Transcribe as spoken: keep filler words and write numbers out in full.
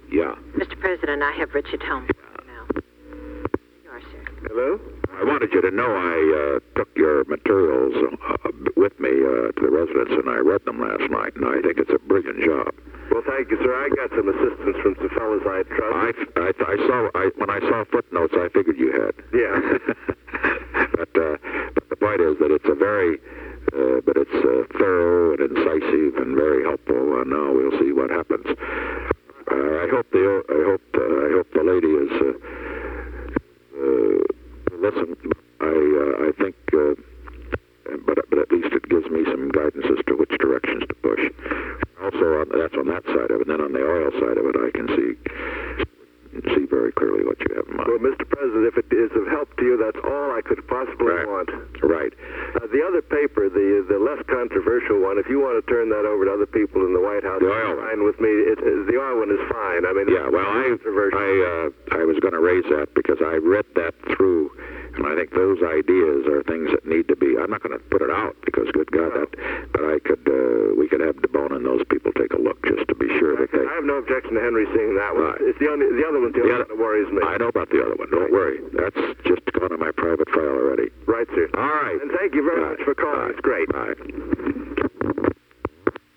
Yeah. Mister President, I have Richard Helms now. You are, sir. Hello? I wanted you to know I uh, took your materials uh, with me uh, to the residence, and I read them last night, and I think it's a brilliant job. Well, thank you, sir. I got some assistance from some fellows I trust. I, I, I saw, I, when I saw footnotes, I figured you had. Yeah. but, uh, but the point is that it's a very, uh, but it's uh, thorough and incisive and very helpful, and now we'll see what happens. Uh, I hope the, I hope, uh, I hope the lady is, uh, uh, listen, I, uh, I think, uh, but, but at least it gives me some guidance as to which directions to push. Also, on, that's on that side of it. And then on the oil side of it, I can see see very clearly what you have in mind. Well, Mister President, if it is of help to you, that's all I could possibly Right. want. Right. Uh, the other paper, the the less controversial one, if you want to turn that over to other people in the White House, The oil fine with me. It, it, the oil one is fine. I mean, Yeah. Well, I I uh, I was going to raise that because I read that through, and I think those ideas are things that need to be. I'm not going to put it out because, good God, that. But I could uh, we could have DeBone and those people take a look just to be sure that they. I have no objection to Henry seeing that one. Right. It's the only the other one's the, The only other- one that worries me. I know about the other one. Don't worry. That's just gone in my private file already. Right, sir. All right. And thank you very Uh, much for calling.